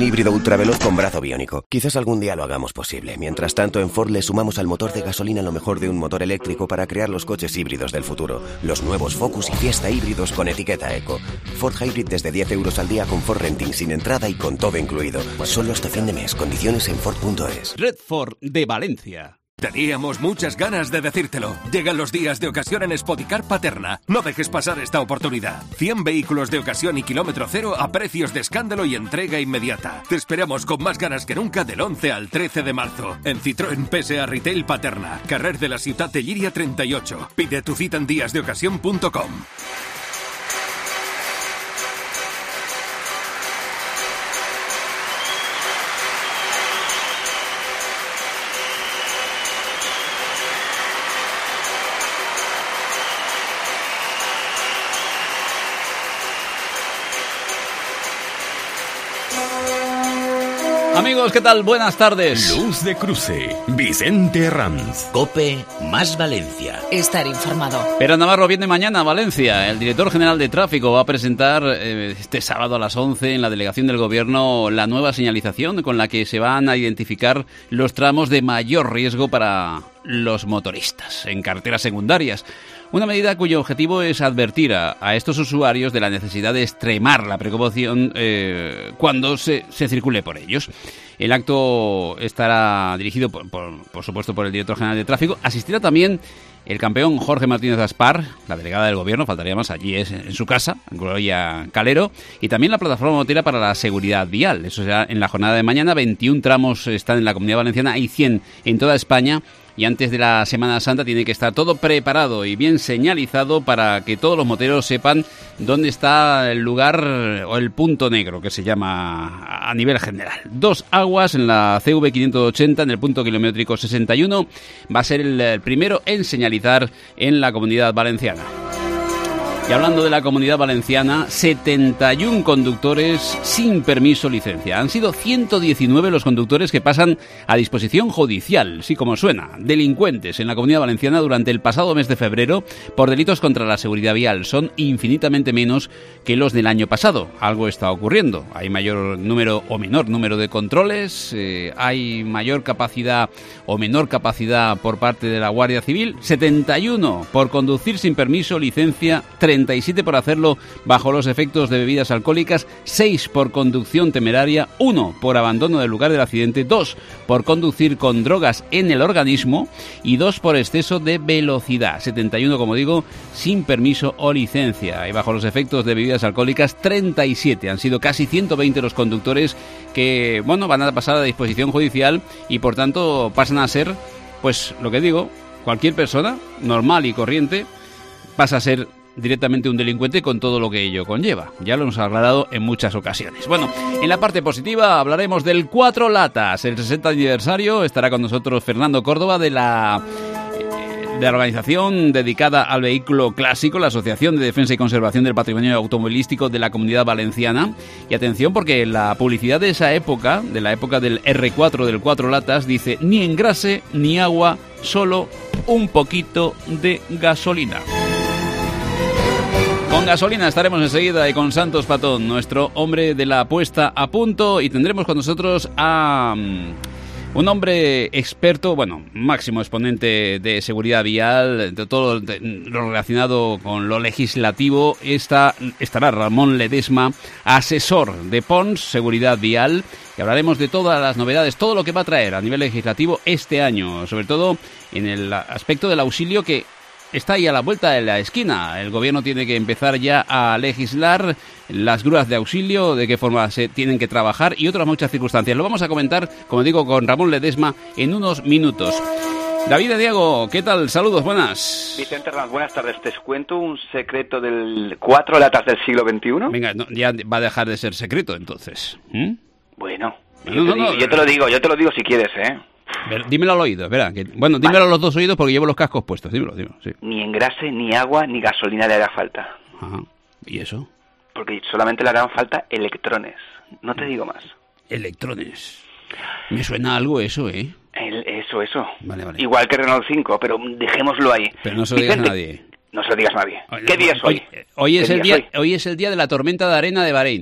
Híbrido ultraveloz con brazo biónico. Quizás algún día lo hagamos posible. Mientras tanto, en Ford le sumamos al motor de gasolina lo mejor de un motor eléctrico para crear los coches híbridos del futuro. Los nuevos Focus y Fiesta híbridos con etiqueta Eco. Ford Hybrid desde 10 euros al día con Ford Renting sin entrada y con todo incluido. Solo hasta fin de mes. Condiciones en Ford.es. Red Ford de Valencia. Teníamos muchas ganas de decírtelo. Llegan los días de ocasión en Spoticar Paterna. No dejes pasar esta oportunidad. 100 vehículos de ocasión y kilómetro cero a precios de escándalo y entrega inmediata. Te esperamos con más ganas que nunca del 11 al 13 de marzo. En Citroën PSA Retail Paterna. Carrer de la Ciutat de Llíria 38. Pide tu cita en díasdeocasión.com. Amigos, ¿qué tal? Buenas tardes. Luz de Cruce, Vicente Herranz. COPE más Valencia. Estar informado. Pera Navarro viene mañana a Valencia. El director general de tráfico va a presentar este sábado a las 11 en la delegación del Gobierno la nueva señalización con la que se van a identificar los tramos de mayor riesgo para los motoristas en carreteras secundarias. Una medida cuyo objetivo es advertir a estos usuarios de la necesidad de extremar la precaución cuando se circule por ellos. El acto estará dirigido, por supuesto, por el director general de tráfico. Asistirá también el campeón Jorge Martínez Aspar, la delegada del Gobierno, faltaría más, allí es en su casa, Gloria Calero, y también la plataforma motera para la seguridad vial. Eso será en la jornada de mañana. 21 tramos están en la Comunidad Valenciana, hay 100 en toda España. Y antes de la Semana Santa tiene que estar todo preparado y bien señalizado para que todos los moteros sepan dónde está el lugar o el punto negro, que se llama a nivel general. Dos aguas en la CV 580, en el punto kilométrico 61. Va a ser el primero en señalizar en la Comunidad Valenciana. Y hablando de la Comunidad Valenciana, 71 conductores sin permiso o licencia. Han sido 119 los conductores que pasan a disposición judicial, sí como suena, delincuentes en la Comunidad Valenciana durante el pasado mes de febrero por delitos contra la seguridad vial. Son infinitamente menos que los del año pasado. Algo está ocurriendo. Hay mayor número o menor número de controles, hay mayor capacidad o menor capacidad por parte de la Guardia Civil. 71 por conducir sin permiso o licencia, 37 por hacerlo bajo los efectos de bebidas alcohólicas, 6 por conducción temeraria, 1 por abandono del lugar del accidente, 2 por conducir con drogas en el organismo y 2 por exceso de velocidad. 71, como digo, sin permiso o licencia. Y bajo los efectos de bebidas alcohólicas, 37. Han sido casi 120 los conductores que, bueno, van a pasar a disposición judicial y por tanto pasan a ser, pues lo que digo, cualquier persona normal y corriente pasa a ser directamente un delincuente con todo lo que ello conlleva. Ya lo hemos aclarado en muchas ocasiones. Bueno, en la parte positiva hablaremos del Cuatro Latas, el 60 aniversario. Estará con nosotros Fernando Córdoba de la organización dedicada al vehículo clásico, la Asociación de Defensa y Conservación del Patrimonio Automovilístico de la Comunidad Valenciana. Y atención, porque la publicidad de esa época, de la época del R4, del Cuatro Latas, dice: ni engrase ni agua, solo un poquito de gasolina. Con gasolina estaremos enseguida y con Santos Patón, nuestro hombre de la puesta a punto, y tendremos con nosotros a un hombre experto, bueno, máximo exponente de seguridad vial, de todo lo relacionado con lo legislativo. Estará Ramón Ledesma, asesor de Pons, seguridad vial, y hablaremos de todas las novedades, todo lo que va a traer a nivel legislativo este año, sobre todo en el aspecto del auxilio que está ahí a la vuelta de la esquina. El Gobierno tiene que empezar ya a legislar las grúas de auxilio, de qué forma se tienen que trabajar y otras muchas circunstancias. Lo vamos a comentar, como digo, con Ramón Ledesma en unos minutos. David de Diego, ¿qué tal? Saludos, buenas. Vicente Hernández, buenas tardes. ¿Te cuento un secreto del Cuatro Latas del siglo XXI? Venga, no, ya va a dejar de ser secreto, entonces. Bueno, yo te lo digo si quieres, ¿eh? Dímelo al oído, espera. Bueno, dímelo a los dos oídos porque llevo los cascos puestos. Dímelo, sí. Ni engrase, ni agua, ni gasolina le hará falta. Ajá. ¿Y eso? Porque solamente le harán falta electrones. No te digo más. Electrones. Me suena algo eso, ¿eh? Eso. Vale. Igual que Renault 5, pero dejémoslo ahí. Pero no se lo digas a nadie. No se lo digas a nadie. ¿Qué día es hoy? Hoy es el día de la tormenta de arena de Bahrein.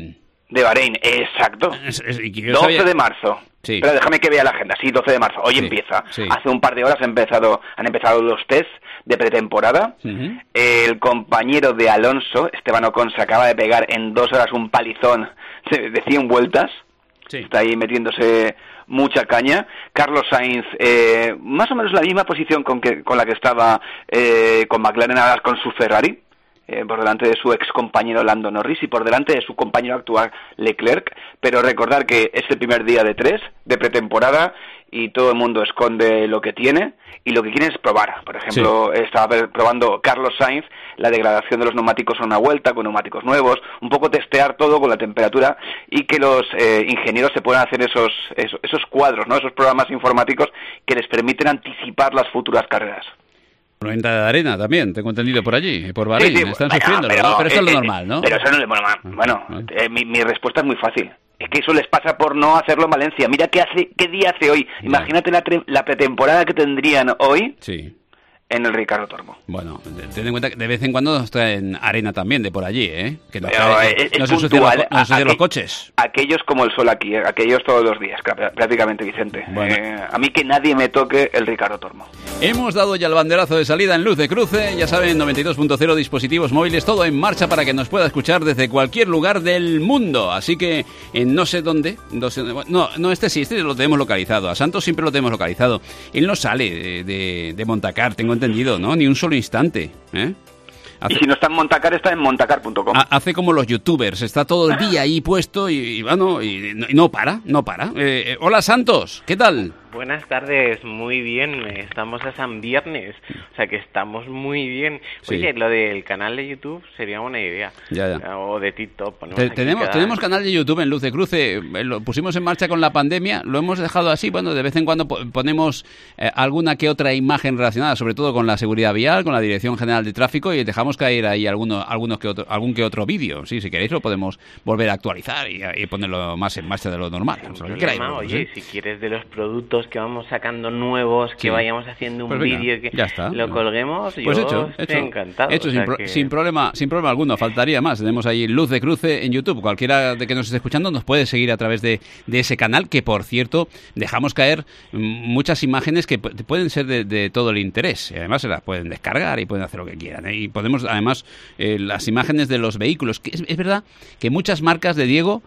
De Bahrein, exacto. 12 de marzo. Sí. Pero déjame que vea la agenda. Sí, 12 de marzo. Hoy empieza. Sí. Hace un par de horas han empezado los test de pretemporada. Uh-huh. El compañero de Alonso, Esteban Ocon, se acaba de pegar en 2 horas un palizón de 100 vueltas. Sí. Está ahí metiéndose mucha caña. Carlos Sainz, más o menos la misma posición con la que estaba con McLaren, ahora con su Ferrari. Por delante de su ex compañero Lando Norris y por delante de su compañero actual Leclerc, pero recordar que es el primer día de 3 de pretemporada y todo el mundo esconde lo que tiene y lo que quieren es probar. Por ejemplo, estaba probando Carlos Sainz la degradación de los neumáticos a una vuelta con neumáticos nuevos, un poco testear todo con la temperatura y que los ingenieros se puedan hacer esos cuadros, ¿no? Esos programas informáticos que les permiten anticipar las futuras carreras. 90 de arena también, tengo entendido por allí, por Bahrein, sí, están sufriendo, pero esto es lo normal, ¿no? Pero eso no es bueno, mi respuesta es muy fácil. Es que eso les pasa por no hacerlo en Valencia. Mira qué día hace hoy. Ya. Imagínate la pretemporada que tendrían hoy. Sí. En el Ricardo Tormo. Bueno, ten en cuenta que de vez en cuando está en arena también de por allí, ¿eh? Que no se ensucian los coches. Aquellos como el sol aquí, aquellos todos los días, prácticamente, Vicente. Bueno. A mí que nadie me toque el Ricardo Tormo. Hemos dado ya el banderazo de salida en Luz de Cruce. Ya saben, 92.0 dispositivos móviles, todo en marcha para que nos pueda escuchar desde cualquier lugar del mundo. Así que en no sé dónde... este lo tenemos localizado. A Santos siempre lo tenemos localizado. Él no sale de Montacar, tengo entendido, ¿no? Ni un solo instante, ¿eh? Y si no está en Montacar, está en montacar.com. Hace como los youtubers, está todo el día ahí puesto y no para. Hola Santos, ¿qué tal? Buenas tardes, muy bien, estamos a San Viernes, o sea que estamos muy bien. Oye, lo del canal de YouTube sería una idea, ya. O de TikTok. Tenemos canal de YouTube en Luz de Cruce, lo pusimos en marcha con la pandemia, lo hemos dejado así, bueno, de vez en cuando ponemos alguna que otra imagen relacionada, sobre todo con la seguridad vial, con la Dirección General de Tráfico, y dejamos caer ahí algún que otro vídeo. Sí, si queréis lo podemos volver a actualizar y ponerlo más en marcha de lo normal. Oye, si quieres de los productos que vamos sacando nuevos, que vayamos haciendo un vídeo que lo colguemos, pues yo estoy encantado. Sin problema alguno, faltaría más. Tenemos ahí Luz de Cruce en YouTube. Cualquiera de que nos esté escuchando nos puede seguir a través de ese canal, que por cierto dejamos caer muchas imágenes que pueden ser de todo el interés. Y además se las pueden descargar y pueden hacer lo que quieran, ¿eh? Y podemos además las imágenes de los vehículos, que es verdad que muchas marcas de Diego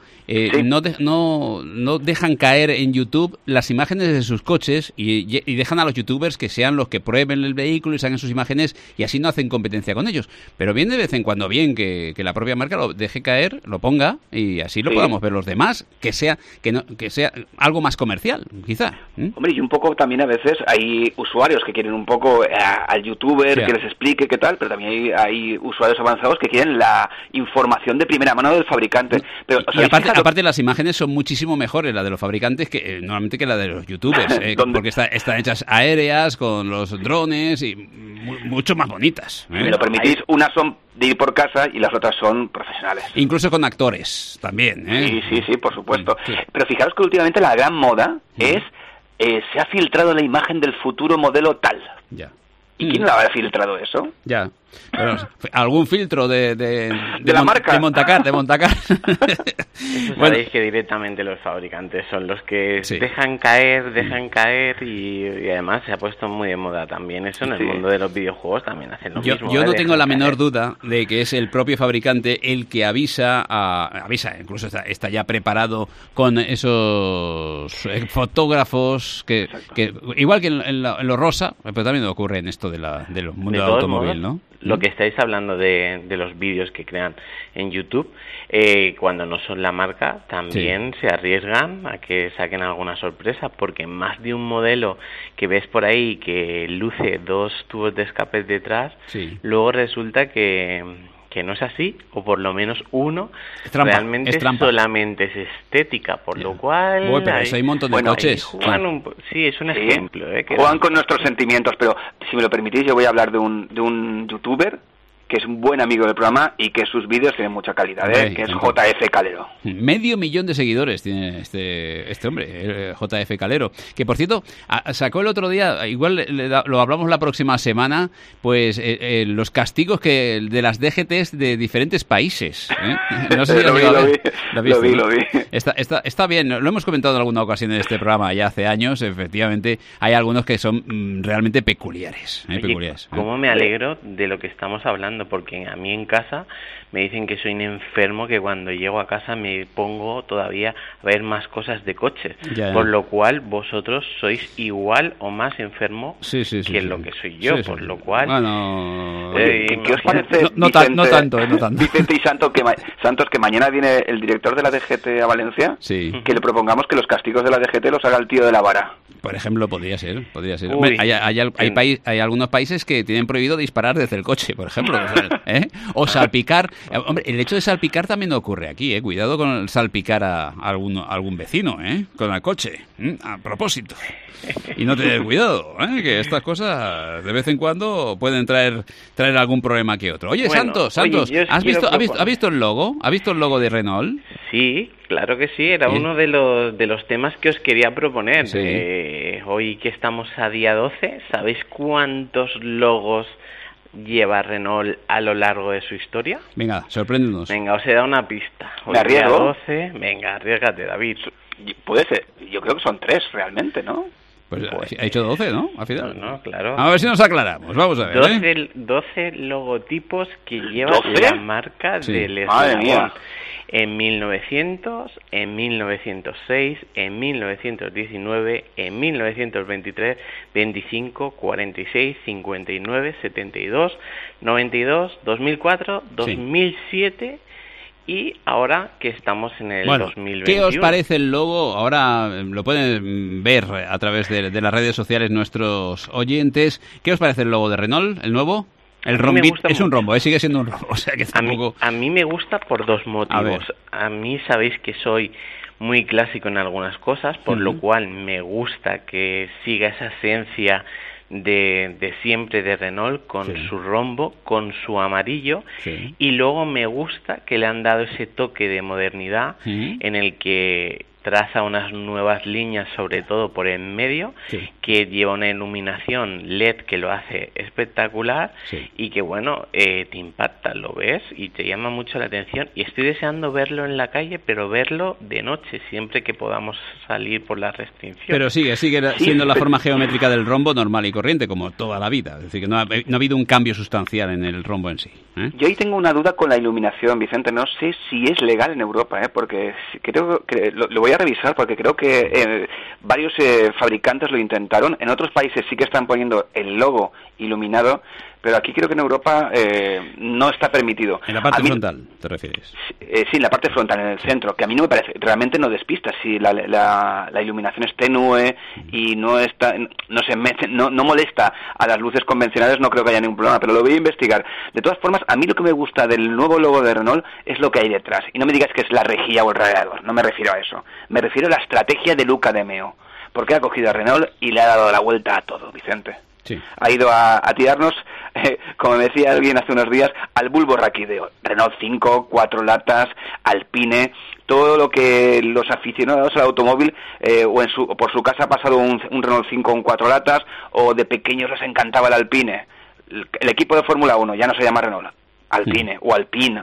no dejan caer en YouTube las imágenes de sus coches y dejan a los youtubers que sean los que prueben el vehículo y saquen sus imágenes, y así no hacen competencia con ellos. Pero bien de vez en cuando que la propia marca lo deje caer, lo ponga, y así lo podamos ver los demás, que sea algo más comercial, quizá. Hombre, y un poco también a veces hay usuarios que quieren un poco al youtuber que les explique qué tal, pero también hay usuarios avanzados que quieren la información de primera mano del fabricante. Pero, aparte las imágenes son muchísimo mejores, la de los fabricantes, que normalmente que la de los youtubers, porque están hechas aéreas con los drones y mucho más bonitas. Si me lo permitís, unas son de ir por casa y las otras son profesionales. Incluso con actores también, ¿eh? Sí, por supuesto. Sí. Pero fijaros que últimamente la gran moda es se ha filtrado la imagen del futuro modelo tal. Ya. ¿Y quién la habrá filtrado eso? Ya. Bueno, algún filtro de la marca. De Montacar. Sabéis que directamente los fabricantes son los que dejan caer y además se ha puesto muy de moda también eso en el mundo de los videojuegos, también hacen lo mismo. Yo no tengo la menor duda de que es el propio fabricante el que avisa, incluso está ya preparado con esos fotógrafos que igual que en lo rosa, pero también ocurre en esto del mundo del automóvil, ¿no? Lo que estáis hablando de los vídeos que crean en YouTube, cuando no son la marca, también se arriesgan a que saquen alguna sorpresa, porque más de un modelo que ves por ahí que luce 2 tubos de escape detrás, luego resulta que no es así, o por lo menos uno realmente solamente es estética, por lo cual... pero hay un montón de coches. Es un ejemplo. Juegan con nuestros sentimientos, pero si me lo permitís, yo voy a hablar de un youtuber que es un buen amigo del programa y que sus vídeos tienen mucha calidad, que es JF Calero. 500,000 de seguidores tiene este hombre, JF Calero, que por cierto sacó el otro día, igual lo hablamos la próxima semana, pues los castigos de las DGTs de diferentes países. No sé si lo vi. Está bien, lo hemos comentado en alguna ocasión en este programa ya hace años. Efectivamente hay algunos que son realmente peculiares. ¿Cómo me alegro de lo que estamos hablando? Porque a mí en casa me dicen que soy un enfermo, que cuando llego a casa me pongo todavía a ver más cosas de coches, por lo cual vosotros sois igual o más enfermo que lo que soy yo, por lo cual... Bueno... ¿Qué os parece, no tanto. Vicente y Santos, que mañana viene el director de la DGT a Valencia, que le propongamos que los castigos de la DGT los haga el tío de la vara? Por ejemplo, podría ser. Hombre, hay algunos países que tienen prohibido disparar desde el coche, por ejemplo, o salpicar. Hombre, el hecho de salpicar también ocurre aquí, cuidado con salpicar a algún vecino, con el coche, a propósito. Y no tener cuidado, que estas cosas de vez en cuando pueden traer algún problema que otro. Oye, bueno, Santos, ¿has visto el logo? ¿Has visto el logo de Renault? Sí, claro que sí, era uno de los temas que os quería proponer. Sí. Hoy que estamos a día 12, ¿sabéis cuántos logos lleva Renault a lo largo de su historia? Venga, sorpréndenos. Venga, os he dado una pista. ¿Me arriesgo? 12, venga, arriésgate, David. Puede ser, yo creo que son 3 realmente, ¿no? Pues ha hecho 12, ¿no? Al final. No, claro. A ver si nos aclaramos, vamos a ver. 12 logotipos que lleva la marca del Madre mía. En 1900, en 1906, en 1919, en 1923, 25, 46, 59, 72, 92, 2004, 2007 y ahora que estamos en el 2021. ¿Qué os parece el logo? Ahora lo pueden ver a través de las redes sociales nuestros oyentes. ¿Qué os parece el logo de Renault, el nuevo? El rombit es un rombo, sigue siendo un rombo. O sea que tampoco... a mí me gusta por 2 motivos. A mí sabéis que soy muy clásico en algunas cosas, por lo cual me gusta que siga esa esencia de siempre de Renault, con su rombo, con su amarillo, y luego me gusta que le han dado ese toque de modernidad en el que traza unas nuevas líneas, sobre todo por en medio, que lleva una iluminación LED que lo hace espectacular y que, bueno, te impacta, lo ves y te llama mucho la atención, y estoy deseando verlo en la calle, pero verlo de noche, siempre que podamos salir por las restricciones. Pero sigue siendo la forma geométrica del rombo normal y corriente, como toda la vida, es decir, que no ha habido un cambio sustancial en el rombo en sí. Yo ahí tengo una duda con la iluminación, Vicente, no sé si es legal en Europa, porque creo que lo voy a revisar, porque creo que varios fabricantes lo intentaron. En otros países sí que están poniendo el logo iluminado, pero aquí creo que en Europa no está permitido. ¿En la parte frontal te refieres? Sí, en la parte frontal, en el centro, que a mí no me parece, realmente no despista. Si la iluminación es tenue y no molesta a las luces convencionales, no creo que haya ningún problema, pero lo voy a investigar. De todas formas, a mí lo que me gusta del nuevo logo de Renault es lo que hay detrás. Y no me digas que es la rejilla o el radiador, no me refiero a eso. Me refiero a la estrategia de Luca de Meo. Porque ha cogido a Renault y le ha dado la vuelta a todo, Vicente. Sí. Ha ido a tirarnos, como me decía alguien hace unos días, al bulbo raquídeo. Renault 5, 4 latas, Alpine, todo lo que los aficionados al automóvil o por su casa ha pasado un Renault 5 con 4 latas, o de pequeños les encantaba el Alpine. El equipo de Fórmula 1 ya no se llama Renault, Alpine o Alpine.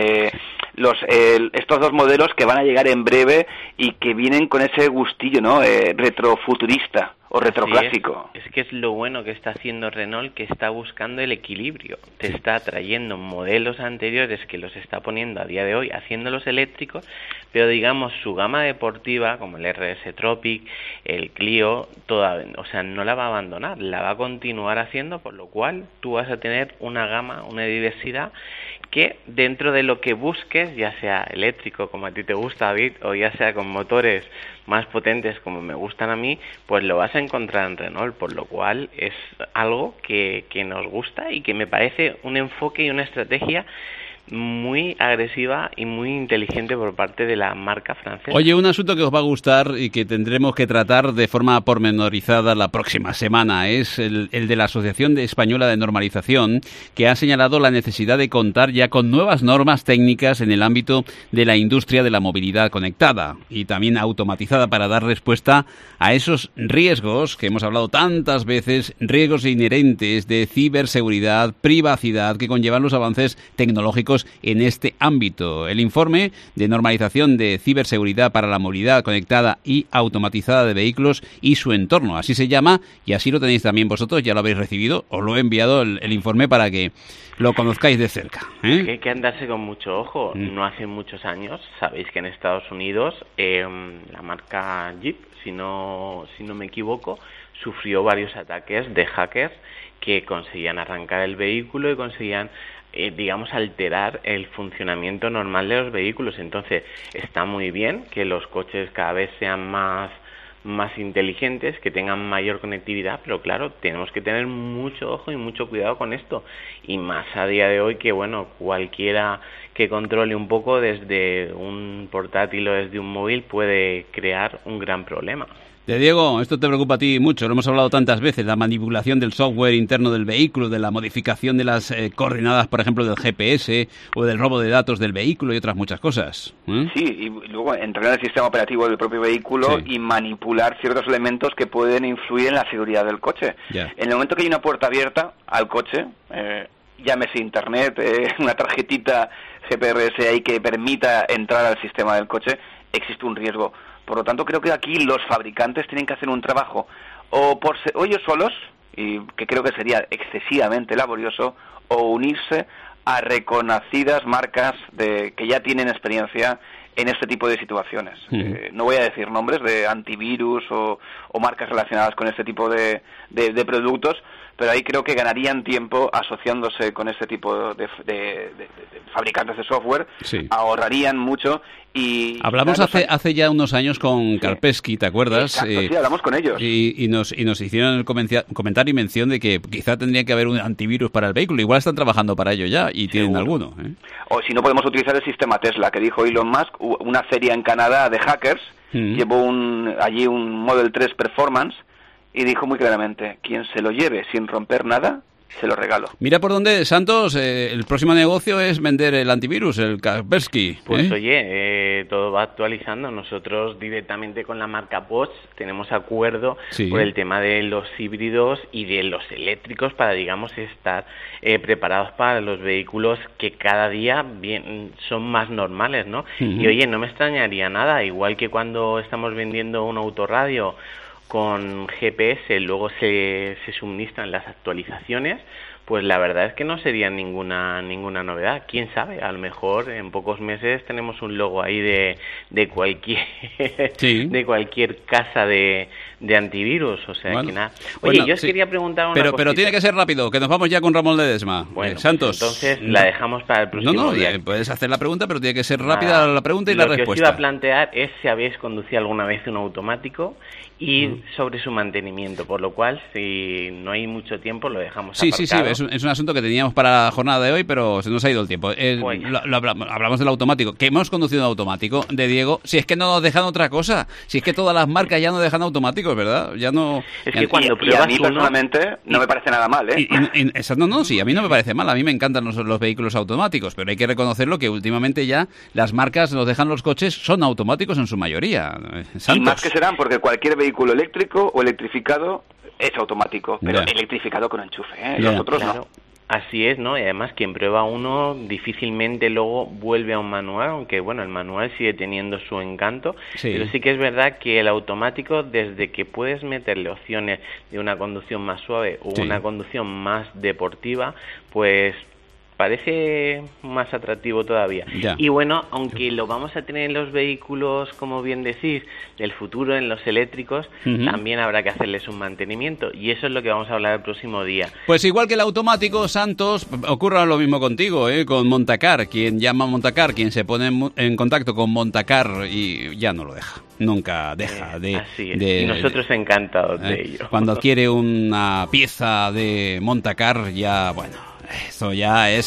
Estos 2 modelos que van a llegar en breve y que vienen con ese gustillo, ¿no? Retrofuturista o retroclásico. Sí, es que es lo bueno que está haciendo Renault, que está buscando el equilibrio. Te está trayendo modelos anteriores que los está poniendo a día de hoy, haciéndolos eléctricos, pero digamos su gama deportiva, como el RS Tropic, el Clio, no la va a abandonar, la va a continuar haciendo, por lo cual tú vas a tener una gama, una diversidad que dentro de lo que busques, ya sea eléctrico como a ti te gusta, David, o ya sea con motores más potentes como me gustan a mí, pues lo vas a encontrar en Renault, por lo cual es algo que nos gusta y que me parece un enfoque y una estrategia muy agresiva y muy inteligente por parte de la marca francesa. Oye, un asunto que os va a gustar y que tendremos que tratar de forma pormenorizada la próxima semana es el de la Asociación Española de Normalización, que ha señalado la necesidad de contar ya con nuevas normas técnicas en el ámbito de la industria de la movilidad conectada y también automatizada para dar respuesta a esos riesgos que hemos hablado tantas veces, riesgos inherentes de ciberseguridad, privacidad que conllevan los avances tecnológicos en este ámbito. El informe de normalización de ciberseguridad para la movilidad conectada y automatizada de vehículos y su entorno, así se llama, y así lo tenéis también vosotros, ya lo habéis recibido, os lo he enviado el informe para que lo conozcáis de cerca. Que hay que andarse con mucho ojo. No hace muchos años, sabéis que en Estados Unidos la marca Jeep, si no me equivoco, sufrió varios ataques de hackers que conseguían arrancar el vehículo y conseguían alterar el funcionamiento normal de los vehículos. Entonces, está muy bien que los coches cada vez sean más inteligentes, que tengan mayor conectividad, pero claro, tenemos que tener mucho ojo y mucho cuidado con esto. Y más a día de hoy que, cualquiera que controle un poco desde un portátil o desde un móvil puede crear un gran problema. Diego, esto te preocupa a ti mucho, lo hemos hablado tantas veces, la manipulación del software interno del vehículo, de la modificación de las coordenadas, por ejemplo, del GPS o del robo de datos del vehículo y otras muchas cosas. Sí, y luego entrar en el sistema operativo del propio vehículo y manipular ciertos elementos que pueden influir en la seguridad del coche. En el momento que hay una puerta abierta al coche, llámese internet, una tarjetita GPRS ahí que permita entrar al sistema del coche, existe un riesgo. Por lo tanto, creo que aquí los fabricantes tienen que hacer un trabajo o ellos solos, y que creo que sería excesivamente laborioso, o unirse a reconocidas marcas que ya tienen experiencia en este tipo de situaciones. No voy a decir nombres de antivirus o marcas relacionadas con este tipo de productos, pero ahí creo que ganarían tiempo asociándose con este tipo de fabricantes de software, ahorrarían mucho. Y hablamos hace ya unos años con Kaspersky, ¿te acuerdas? Exacto, sí, hablamos con ellos. Y nos hicieron el comentario y mención de que quizá tendría que haber un antivirus para el vehículo. Igual están trabajando para ello ya y tienen alguno. O si no, podemos utilizar el sistema Tesla, que dijo Elon Musk, una feria en Canadá de hackers, llevó allí un Model 3 Performance, y dijo muy claramente, quien se lo lleve sin romper nada, se lo regalo. Mira por dónde, Santos, el próximo negocio es vender el antivirus, el Kaspersky. Pues oye, todo va actualizando. Nosotros directamente con la marca Bosch tenemos acuerdo por el tema de los híbridos y de los eléctricos para, estar preparados para los vehículos que cada día son más normales, ¿no? Y oye, no me extrañaría nada, igual que cuando estamos vendiendo un autorradio con GPS, luego se suministran las actualizaciones, pues la verdad es que no sería ninguna novedad. ¿Quién sabe? A lo mejor en pocos meses tenemos un logo ahí de cualquier de cualquier casa de antivirus, o sea que nada. Oye, yo os quería preguntar una cosita. Pero tiene que ser rápido, que nos vamos ya con Ramón Ledesma. Bueno, Santos. Pues entonces la dejamos para el próximo día. Puedes hacer la pregunta, pero tiene que ser rápida la pregunta y la respuesta. Lo que os iba a plantear es si habéis conducido alguna vez un automático y sobre su mantenimiento, por lo cual, si no hay mucho tiempo, lo dejamos aparcado. Sí, es un asunto que teníamos para la jornada de hoy, pero se nos ha ido el tiempo. Hablamos del automático, que hemos conducido un automático de Diego, si es que no nos dejan otra cosa, si es que todas las marcas ya no dejan automáticos, ¿verdad? Ya no. Es que cuando pruebas a mí personalmente no me parece nada mal, ¿eh? Sí, a mí no me parece mal, a mí me encantan los vehículos automáticos, pero hay que reconocerlo que últimamente ya las marcas nos dejan los coches son automáticos en su mayoría. Santos. Y más que serán, porque cualquier vehículo eléctrico o electrificado es automático, pero electrificado con enchufe, los otros no. Así es, ¿no? Y además quien prueba uno difícilmente luego vuelve a un manual, aunque el manual sigue teniendo su encanto, pero sí que es verdad que el automático, desde que puedes meterle opciones de una conducción más suave o una conducción más deportiva, pues parece más atractivo todavía. Y aunque lo vamos a tener en los vehículos, como bien decís, del futuro, en los eléctricos, también habrá que hacerles un mantenimiento. Y eso es lo que vamos a hablar el próximo día. Pues igual que el automático, Santos, ocurra lo mismo contigo, con Montacar. Quien llama a Montacar, quien se pone en contacto con Montacar y ya no lo deja. Nunca deja así es. Y nosotros encantados de ello. Cuando adquiere una pieza de Montacar, ya, esto ya es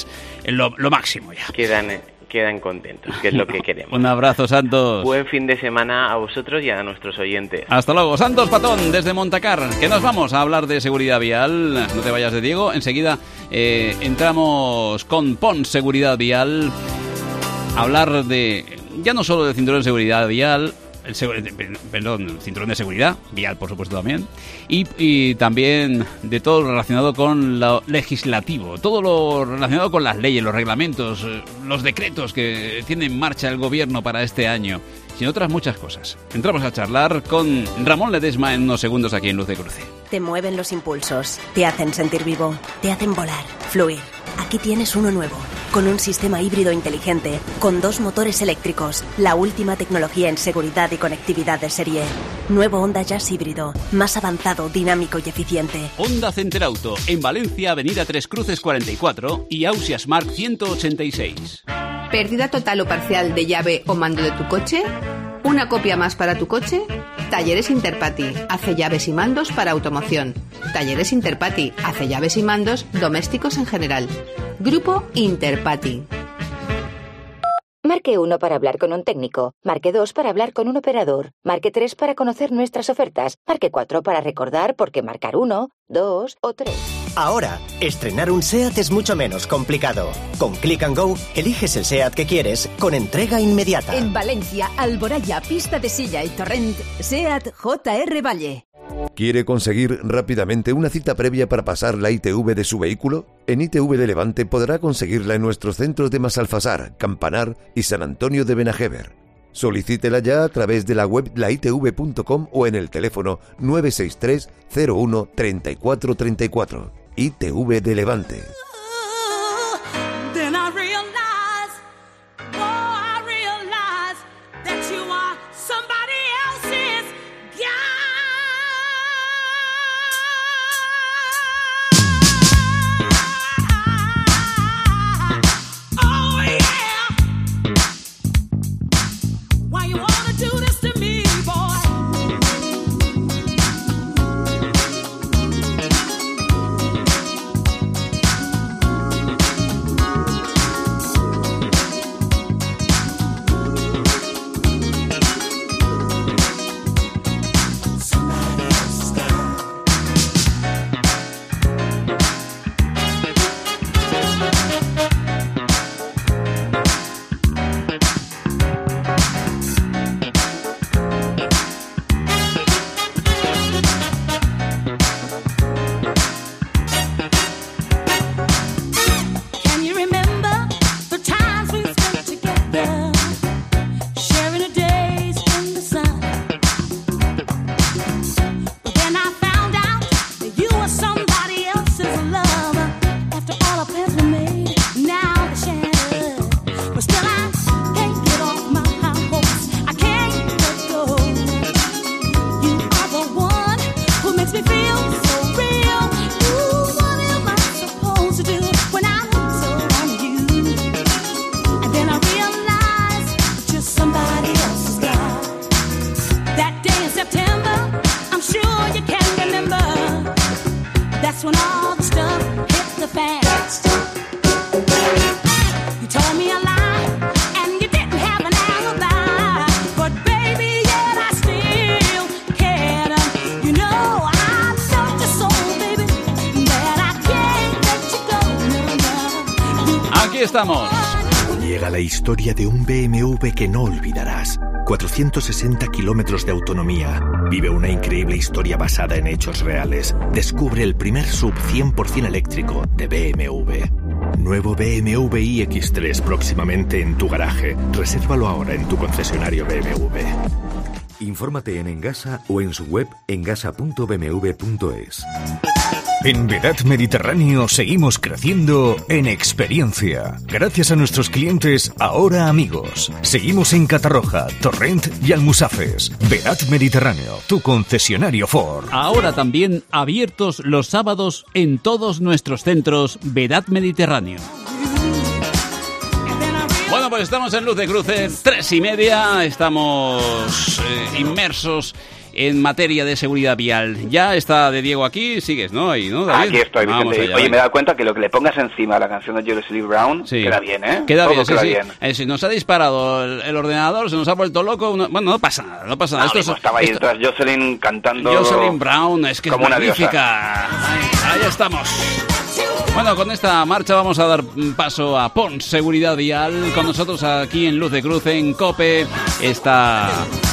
lo máximo ya. Quedan contentos, que es lo que queremos. Un abrazo, Santos. Buen fin de semana a vosotros y a nuestros oyentes. Hasta luego. Santos Patón, desde Montacar, que nos vamos a hablar de seguridad vial. No te vayas de Diego. Enseguida entramos con Pons Seguridad Vial a hablar de, ya no solo del cinturón de seguridad vial, el cinturón de seguridad vial, por supuesto, también, y también de todo lo relacionado con lo legislativo, todo lo relacionado con las leyes, los reglamentos, los decretos que tiene en marcha el gobierno para este año, y otras muchas cosas. Entramos a charlar con Ramón Ledesma en unos segundos aquí en Luz de Cruce. Te mueven los impulsos, te hacen sentir vivo, te hacen volar, fluir. Aquí tienes uno nuevo, con un sistema híbrido inteligente, con 2 motores eléctricos, la última tecnología en seguridad y conectividad de serie. Nuevo Honda Jazz híbrido, más avanzado, dinámico y eficiente. Honda Center Auto, en Valencia, Avenida Tres Cruces 44 y Ausias Mark 186. ¿Pérdida total o parcial de llave o mando de tu coche? ¿Una copia más para tu coche? Talleres Interpati, hace llaves y mandos para automoción. Talleres Interpati, hace llaves y mandos domésticos en general. Grupo Interpati. Marque 1 para hablar con un técnico. Marque 2 para hablar con un operador. Marque 3 para conocer nuestras ofertas. Marque 4 para recordar por qué marcar 1, 2 o 3. Ahora, estrenar un SEAT es mucho menos complicado. Con Click & Go, eliges el SEAT que quieres con entrega inmediata. En Valencia, Alboraya, Pista de Silla y Torrent, SEAT JR Valle. ¿Quiere conseguir rápidamente una cita previa para pasar la ITV de su vehículo? En ITV de Levante podrá conseguirla en nuestros centros de Masalfasar, Campanar y San Antonio de Benajever. Solicítela ya a través de la web laitv.com o en el teléfono 963 01 34 34. ITV de Levante. Estamos. Llega la historia de un BMW que no olvidarás. 460 kilómetros de autonomía. Vive una increíble historia basada en hechos reales. Descubre el primer sub 100% eléctrico de BMW. Nuevo BMW iX3 próximamente en tu garaje. Resérvalo ahora en tu concesionario BMW. Infórmate en Engasa o en su web engasa.bmw.es. En Vedat Mediterráneo seguimos creciendo en experiencia. Gracias a nuestros clientes, ahora amigos. Seguimos en Catarroja, Torrent y Almusafes. Vedat Mediterráneo, tu concesionario Ford. Ahora también abiertos los sábados en todos nuestros centros Vedat Mediterráneo. Bueno, pues estamos en Luz de Cruce, 3:30, estamos inmersos en materia de seguridad vial. Ya está de Diego aquí, sigues, ¿no? Ahí, ¿no, David? Aquí estoy, Vicente. Oye, me he dado cuenta que lo que le pongas encima a la canción de Jocelyn Brown queda bien, ¿eh? Queda bien, sí. Se nos ha disparado el ordenador, se nos ha vuelto loco. Bueno, no pasa nada, no pasa nada. Estaba ahí detrás Jocelyn cantando... Jocelyn Brown, es que es magnífica. Ahí estamos. Bueno, con esta marcha vamos a dar paso a Pons Seguridad Vial. Con nosotros aquí en Luz de Cruce, en COPE, está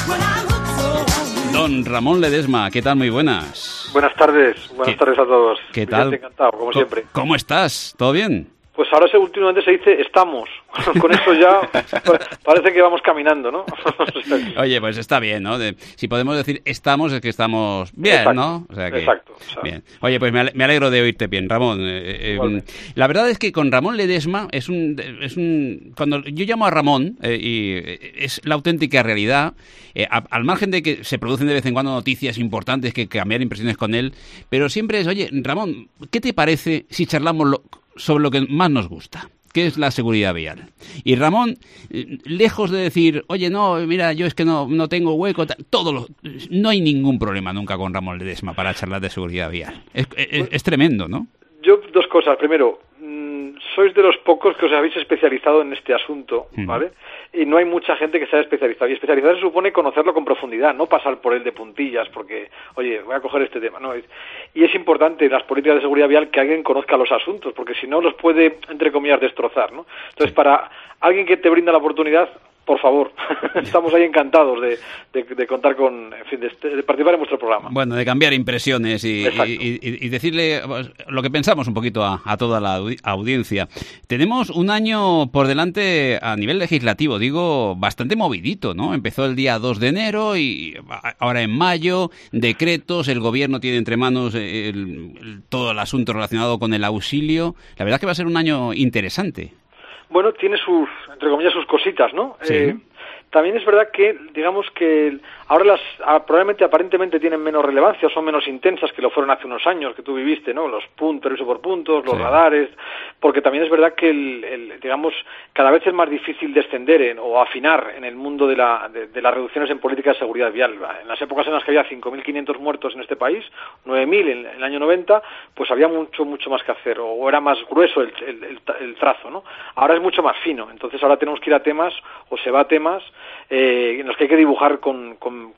don Ramón Ledesma. ¿Qué tal? Muy buenas. Buenas tardes a todos. ¿Qué tal? Encantado, como siempre. ¿Cómo estás? ¿Todo bien? Pues ahora últimamente se dice estamos. Con eso ya parece que vamos caminando, ¿no? Oye, pues está bien, ¿no? Si podemos decir estamos, es que estamos bien, exacto, ¿no? O sea que, exacto. Bien. Oye, pues me alegro de oírte bien, Ramón. La verdad es que con Ramón Ledesma es un cuando yo llamo a Ramón, y es la auténtica realidad, al margen de que se producen de vez en cuando noticias importantes que cambiar impresiones con él, pero siempre es, oye, Ramón, ¿qué te parece si charlamos sobre lo que más nos gusta, que es la seguridad vial? Y Ramón, lejos de decir, oye, no, mira, yo es que no tengo hueco, no hay ningún problema nunca con Ramón Ledesma para charlar de seguridad vial. Es tremendo, ¿no? Yo, dos cosas. Primero, sois de los pocos que os habéis especializado en este asunto, ¿vale? Y no hay mucha gente que se haya especializado. Y especializar se supone conocerlo con profundidad, no pasar por él de puntillas, porque, oye, voy a coger este tema, ¿no? Y es importante en las políticas de seguridad vial que alguien conozca los asuntos, porque si no los puede, entre comillas, destrozar, ¿no? Entonces, para alguien que te brinda la oportunidad, por favor, estamos ahí encantados de contar con, en fin, de participar en vuestro programa. Bueno, de cambiar impresiones y decirle lo que pensamos un poquito a toda la audiencia. Tenemos un año por delante a nivel legislativo, digo, bastante movidito, ¿no? Empezó el día 2 de enero y ahora en mayo, decretos, el gobierno tiene entre manos todo el asunto relacionado con el auxilio. La verdad es que va a ser un año interesante. Bueno, tiene sus, entre comillas, sus cositas, ¿no? Sí. También es verdad que, digamos que ahora probablemente aparentemente tienen menos relevancia, son menos intensas que lo fueron hace unos años que tú viviste, ¿no? Los permiso por puntos, los radares, porque también es verdad que digamos, cada vez es más difícil descender o afinar en el mundo de las reducciones en política de seguridad vial. En las épocas en las que había 5.500 muertos en este país, 9.000 en el año 90, pues había mucho más que hacer, o era más grueso el trazo, ¿no? Ahora es mucho más fino, entonces ahora tenemos que ir a temas, o se va a temas, en los que hay que dibujar con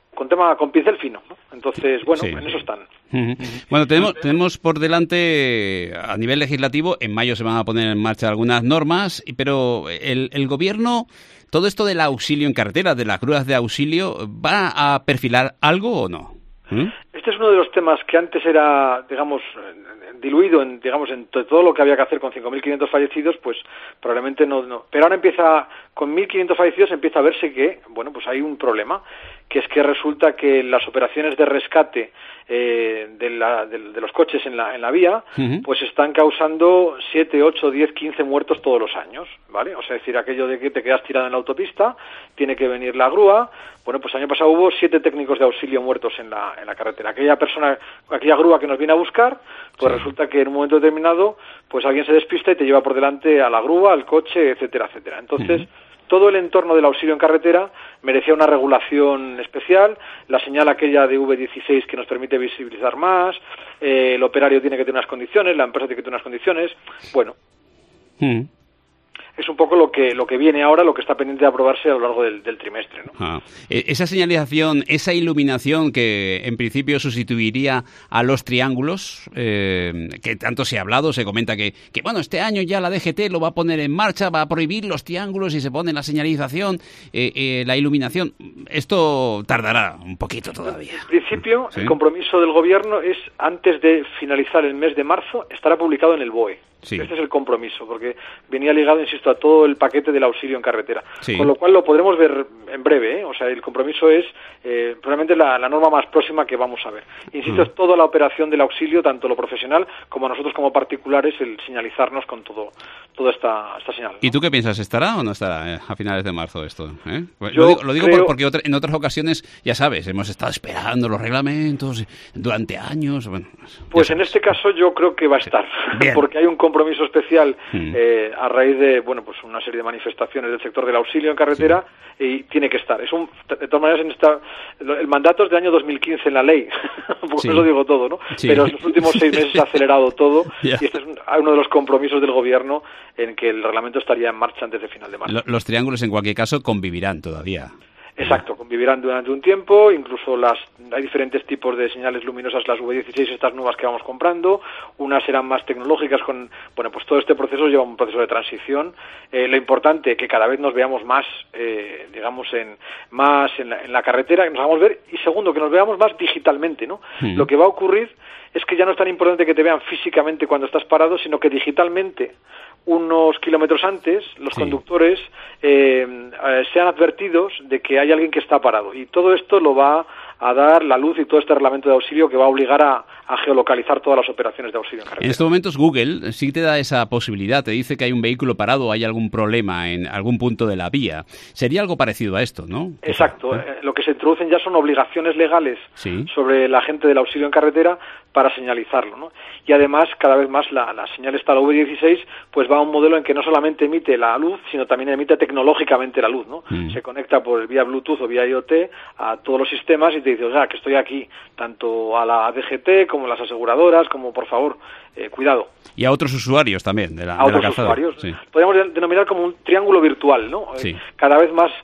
pincel fino, ¿no? Entonces, bueno, en eso están. Bueno, tenemos por delante, a nivel legislativo, en mayo se van a poner en marcha algunas normas, pero el gobierno, todo esto del auxilio en carretera, de las grúas de auxilio, ¿va a perfilar algo o no? Este es uno de los temas que antes era, digamos, diluido en todo lo que había que hacer con 5.500 fallecidos, pues probablemente no. Pero ahora con 1.500 fallecidos empieza a verse que, bueno, pues hay un problema, que es que resulta que las operaciones de rescate de los coches en la vía, pues están causando 7, 8, 10, 15 muertos todos los años, ¿vale? O sea, es decir, aquello de que te quedas tirado en la autopista, tiene que venir la grúa. Bueno, pues el año pasado hubo 7 técnicos de auxilio muertos en la carretera. Aquella grúa que nos viene a buscar, pues resulta que en un momento determinado, pues alguien se despista y te lleva por delante a la grúa, al coche, etcétera, etcétera. Entonces, todo el entorno del auxilio en carretera merecía una regulación especial, la señal aquella de V16 que nos permite visibilizar más, el operario tiene que tener unas condiciones, la empresa tiene que tener unas condiciones. Bueno, es un poco lo que viene ahora, lo que está pendiente de aprobarse a lo largo del trimestre, ¿no? Esa señalización, esa iluminación que en principio sustituiría a los triángulos, que tanto se ha hablado, se comenta que bueno, este año ya la DGT lo va a poner en marcha, va a prohibir los triángulos y se pone la señalización, la iluminación. Esto tardará un poquito todavía. En principio, ¿sí? El compromiso del gobierno es, antes de finalizar el mes de marzo, estará publicado en el BOE. Sí. Este es el compromiso, porque venía ligado, insisto, a todo el paquete del auxilio en carretera. Sí. Con lo cual lo podremos ver en breve, ¿eh? O sea, el compromiso es probablemente la norma más próxima que vamos a ver. Insisto, es toda la operación del auxilio, tanto lo profesional como nosotros como particulares, el señalizarnos con toda esta señal, ¿no? ¿Y tú qué piensas? ¿Estará o no estará a finales de marzo esto? Lo digo porque en otras ocasiones, ya sabes, hemos estado esperando los reglamentos durante años. Bueno, pues en este caso yo creo que va a estar, porque hay un compromiso compromiso especial a raíz de, bueno, pues una serie de manifestaciones del sector del auxilio en carretera, y tiene que estar. De todas maneras, el mandato es del año 2015 en la ley, porque eso digo todo, ¿no? Pero en los últimos 6 meses se ha acelerado todo, y este es uno de los compromisos del gobierno en que el reglamento estaría en marcha antes de final de marzo. Los triángulos, en cualquier caso, convivirán todavía. Exacto, convivirán durante un tiempo, incluso hay diferentes tipos de señales luminosas, las V16, estas nuevas que vamos comprando, unas serán más tecnológicas pues todo este proceso lleva un proceso de transición. Lo importante, que cada vez nos veamos más, en la carretera, que nos hagamos ver, y segundo, que nos veamos más digitalmente, ¿no? Lo que va a ocurrir es que ya no es tan importante que te vean físicamente cuando estás parado, sino que digitalmente, unos kilómetros antes, los conductores sean advertidos de que hay alguien que está parado. Y todo esto lo va a dar la luz y todo este reglamento de auxilio que va a obligar a geolocalizar todas las operaciones de auxilio en carretera. En estos momentos Google sí te da esa posibilidad, te dice que hay un vehículo parado o hay algún problema en algún punto de la vía. Sería algo parecido a esto, ¿no? Exacto. Lo que se introducen ya son obligaciones legales sobre la gente del auxilio en carretera para señalizarlo, ¿no? Y además, cada vez más la señal esta, la V16, pues va a un modelo en que no solamente emite la luz, sino también emite tecnológicamente la luz, ¿no? Se conecta por vía Bluetooth o vía IoT a todos los sistemas y te dice, oiga, que estoy aquí, tanto a la DGT como a las aseguradoras, como por favor, cuidado. Y a otros usuarios también de la calzada. A otros usuarios. Podríamos denominar como un triángulo virtual, ¿no? Cada vez más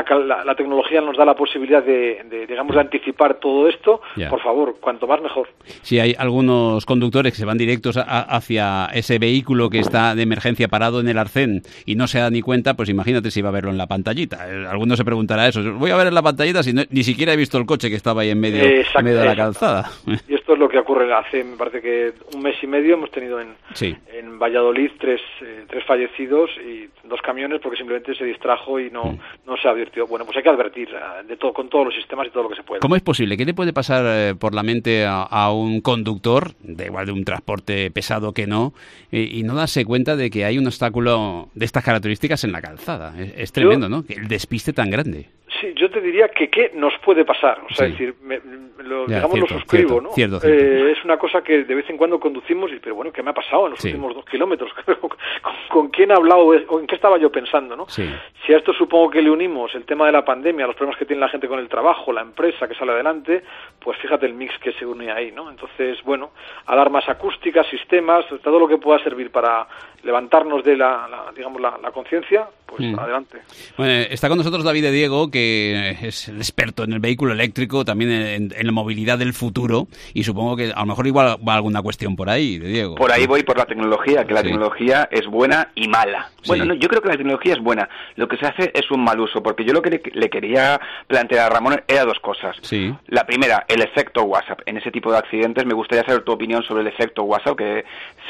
la tecnología nos da la posibilidad de anticipar todo esto. Por favor, cuanto más mejor. Sí, hay algunos conductores que se van directos hacia ese vehículo que está de emergencia parado en el arcén y no se da ni cuenta, pues imagínate si va a verlo en la pantallita. Alguno se preguntará eso. Voy a ver en la pantallita si ni siquiera he visto el coche que estaba ahí en medio de la calzada. Y esto es lo que ocurre hace, me parece que un mes y medio hemos tenido en Valladolid tres fallecidos y 2 camiones porque simplemente se distrajo y no se advirtió. Bueno, pues hay que advertir de todo, con todos los sistemas y todo lo que se puede. ¿Cómo es posible? ¿Qué te puede pasar por la mente a un conductor, da igual de un transporte pesado que no, y no darse cuenta de que hay un obstáculo de estas características en la calzada? Es tremendo, ¿no? El despiste tan grande. Sí, yo te diría que qué nos puede pasar. O sea, es decir, lo suscribo, ¿no? Cierto. Es una cosa que de vez en cuando conducimos y, pero bueno, ¿qué me ha pasado en los últimos 2 kilómetros? ¿Con quién he hablado o en qué estaba yo pensando, no? Sí. Si a esto supongo que le unimos el tema de la pandemia, los problemas que tiene la gente con el trabajo, la empresa que sale adelante, pues fíjate el mix que se une ahí, ¿no? Entonces, bueno, alarmas acústicas, sistemas, todo lo que pueda servir para levantarnos de la conciencia, pues adelante. Bueno, está con nosotros David de Diego, que es el experto en el vehículo eléctrico, también en la movilidad del futuro, y supongo que a lo mejor igual va alguna cuestión por ahí, de Diego. Por ahí voy, por la tecnología, que la tecnología es buena y mala. Bueno, no, yo creo que la tecnología es buena, lo que se hace es un mal uso, porque yo lo que le quería plantear a Ramón era 2 cosas. La primera, el efecto WhatsApp. En ese tipo de accidentes me gustaría saber tu opinión sobre el efecto WhatsApp, que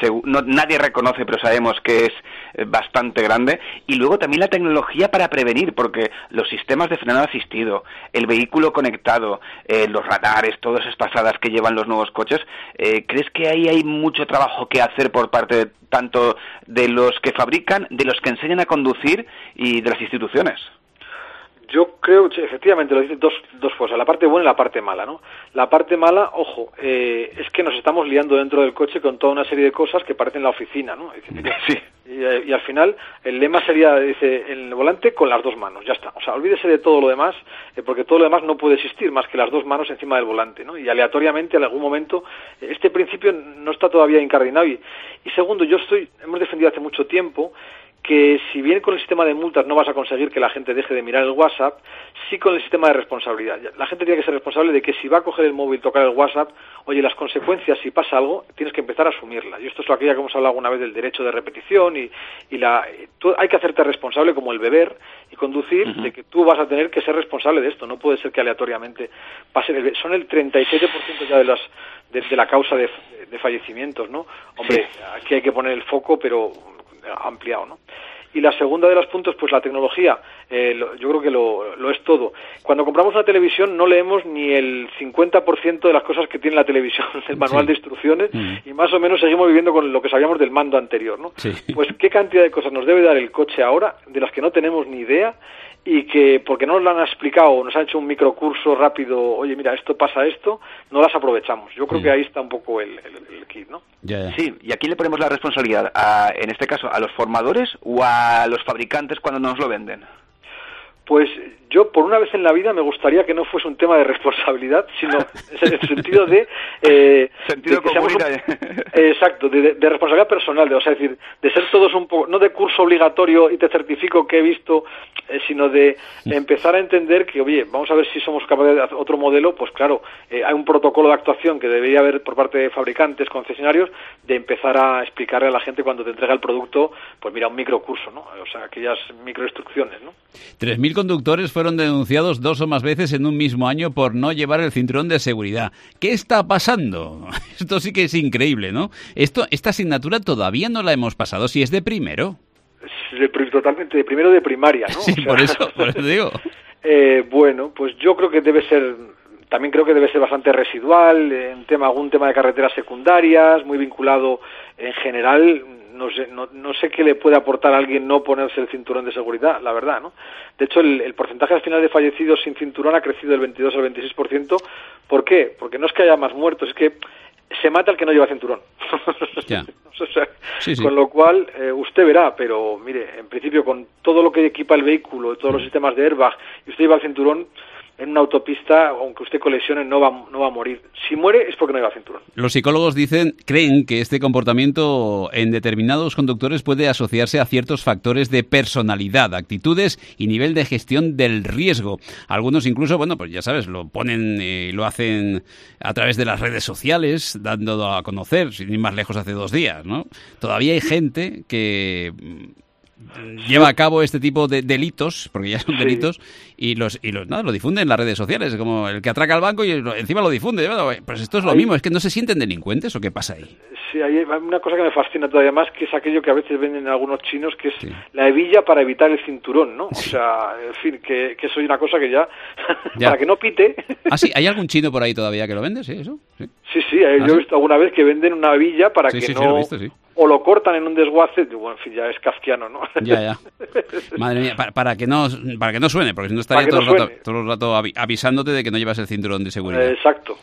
nadie reconoce, pero sabemos que es bastante grande. Y luego también la tecnología para prevenir, porque los sistemas de frenado asistido, el vehículo conectado, los radares, todas estas hadas que llevan los nuevos coches, ¿crees que ahí hay mucho trabajo que hacer por parte tanto de los que fabrican, de los que enseñan a conducir y de las instituciones? Yo creo, efectivamente, lo dices dos cosas, la parte buena y la parte mala, ¿no? La parte mala, ojo, es que nos estamos liando dentro del coche con toda una serie de cosas que parecen la oficina, ¿no? Sí. Y al final el lema sería, dice, el volante con las 2 manos, ya está. O sea, olvídese de todo lo demás, porque todo lo demás no puede existir más que las 2 manos encima del volante, ¿no? Y aleatoriamente, en algún momento, este principio no está todavía incardinado. Y segundo, hemos defendido hace mucho tiempo que si bien con el sistema de multas no vas a conseguir que la gente deje de mirar el WhatsApp, sí con el sistema de responsabilidad. La gente tiene que ser responsable de que si va a coger el móvil, tocar el WhatsApp, oye, las consecuencias, si pasa algo, tienes que empezar a asumirlas. Y esto es aquella que hemos hablado alguna vez del derecho de repetición hay que hacerte responsable como el beber y conducir, de que tú vas a tener que ser responsable de esto. No puede ser que aleatoriamente pase. Son el 37% ya de la causa de fallecimientos, ¿no? Hombre, aquí hay que poner el foco, pero ampliado, ¿no? Y la segunda de los puntos, pues la tecnología, yo creo que lo es todo. Cuando compramos una televisión no leemos ni el 50% de las cosas que tiene la televisión, el manual de instrucciones, y más o menos seguimos viviendo con lo que sabíamos del mando anterior, ¿no? Pues qué cantidad de cosas nos debe dar el coche ahora, de las que no tenemos ni idea, y que porque no nos lo han explicado, nos han hecho un microcurso rápido, oye, mira, esto pasa esto, no las aprovechamos. Yo creo que ahí está un poco el kit, ¿no? Sí, y aquí le ponemos la responsabilidad, en este caso, a los formadores o a los fabricantes cuando nos lo venden. Pues yo, por una vez en la vida, me gustaría que no fuese un tema de responsabilidad, sino en el sentido de... sentido común. Exacto, de responsabilidad personal, o sea, es decir, de ser todos un poco, no de curso obligatorio y te certifico que he visto, sino de empezar a entender que, oye, vamos a ver si somos capaces de hacer otro modelo. Pues claro, hay un protocolo de actuación que debería haber por parte de fabricantes, concesionarios, de empezar a explicarle a la gente cuando te entrega el producto, pues mira, un microcurso, ¿no? O sea, aquellas microinstrucciones, ¿no? 3.000 conductores fueron denunciados 2 o más veces en un mismo año por no llevar el cinturón de seguridad. ¿Qué está pasando? Esto sí que es increíble, ¿no? Esta asignatura todavía no la hemos pasado, si es de primero. Totalmente, de primero de primaria, ¿no? Sí, o sea, por eso digo. Bueno, pues yo creo que también creo que debe ser bastante residual, algún tema de carreteras secundarias, muy vinculado en general. No sé qué le puede aportar a alguien no ponerse el cinturón de seguridad, la verdad, ¿no? De hecho, el porcentaje al final de fallecidos sin cinturón ha crecido del 22 al 26%. ¿Por qué? Porque no es que haya más muertos, es que se mata el que no lleva cinturón. Ya. O sea, sí. Con lo cual, usted verá, pero mire, en principio con todo lo que equipa el vehículo, todos los sistemas de airbag, y usted lleva el cinturón, en una autopista, aunque usted colisione, no va a morir. Si muere es porque no lleva cinturón. Los psicólogos creen que este comportamiento en determinados conductores puede asociarse a ciertos factores de personalidad, actitudes y nivel de gestión del riesgo. Algunos incluso, bueno, pues ya sabes, lo ponen, lo hacen a través de las redes sociales, dándolo a conocer, sin ir más lejos, hace 2 días, ¿no? Todavía hay gente que lleva a cabo este tipo de delitos, porque ya son delitos, y lo difunden en las redes sociales, como el que atraca al banco y encima lo difunde. Bueno, pues esto es lo mismo, es que no se sienten delincuentes, ¿o qué pasa ahí? Sí, hay una cosa que me fascina todavía más, que es aquello que a veces venden algunos chinos, que es la hebilla para evitar el cinturón, ¿no? O sea, en fin, que eso es una cosa que ya. Para que no pite. Ah, sí, ¿hay algún chino por ahí todavía que lo vende? Sí, eso. Sí, yo he visto alguna vez que venden una hebilla para que no... Sí, lo he visto, sí. O lo cortan en un desguace, bueno, en fin, ya es kafkiano, ¿no? Ya. Madre mía, para que no suene, porque si no estaría todo el rato avisándote de que no llevas el cinturón de seguridad. Exacto.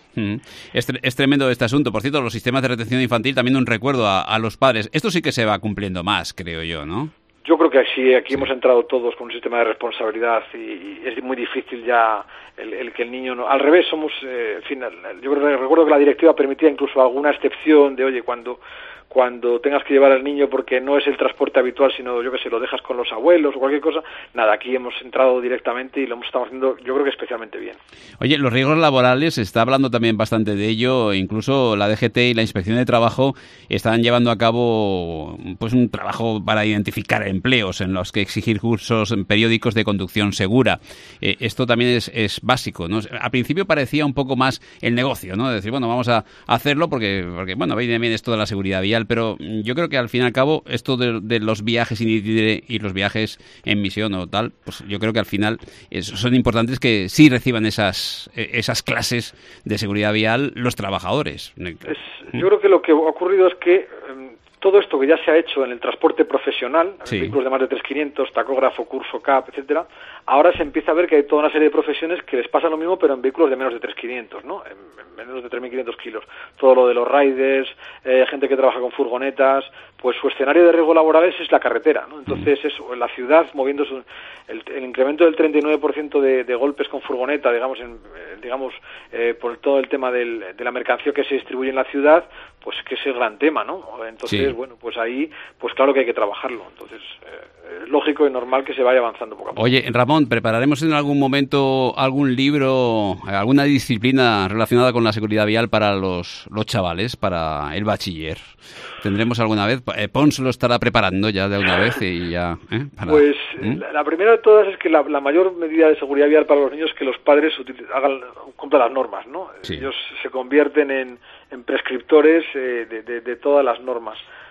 Es tremendo este asunto. Por cierto, los sistemas de retención infantil, también un recuerdo a los padres. Esto sí que se va cumpliendo más, creo yo, ¿no? Yo creo que sí, aquí hemos entrado todos con un sistema de responsabilidad y es muy difícil ya el que el niño no... Al revés, somos... en fin, yo recuerdo que la directiva permitía incluso alguna excepción de, oye, cuando tengas que llevar al niño porque no es el transporte habitual, sino, yo que sé, lo dejas con los abuelos o cualquier cosa. Nada, aquí hemos entrado directamente y lo estamos haciendo, yo creo que especialmente bien. Oye, los riesgos laborales, se está hablando también bastante de ello, incluso la DGT y la Inspección de Trabajo están llevando a cabo pues un trabajo para identificar empleos en los que exigir cursos periódicos de conducción segura. Esto también es básico, ¿no? Al principio parecía un poco más el negocio, ¿no? De decir, bueno, vamos a hacerlo porque bueno, viene bien esto de la seguridad vial, pero yo creo que al fin y al cabo esto de los viajes in itinere y los viajes en misión o tal, pues yo creo que al final son importantes que sí reciban esas clases de seguridad vial los trabajadores. Yo creo que lo que ha ocurrido es que todo esto que ya se ha hecho en el transporte profesional, en vehículos de más de 3.500, tacógrafo, curso CAP, etcétera, ahora se empieza a ver que hay toda una serie de profesiones que les pasa lo mismo, pero en vehículos de menos de 3.500, ¿no? En menos de 3.500 kilos. Todo lo de los riders, gente que trabaja con furgonetas, pues su escenario de riesgo laborales es la carretera, ¿no? Entonces, eso, en la ciudad, moviendo el incremento del 39% de golpes con furgoneta, digamos, por todo el tema de la mercancía que se distribuye en la ciudad, pues que es el gran tema, ¿no? Entonces, bueno, pues ahí, pues claro que hay que trabajarlo. Entonces, es lógico y normal que se vaya avanzando poco a poco. Oye, Ramón, ¿prepararemos en algún momento algún libro, alguna disciplina relacionada con la seguridad vial para los chavales, para el bachiller? ¿Tendremos alguna vez? Pons lo estará preparando ya de alguna vez y ya... Pues la primera de todas es que la mayor medida de seguridad vial para los niños es que los padres cumplan las normas, ¿no? Sí. Ellos se convierten en prescriptores de todas las normas.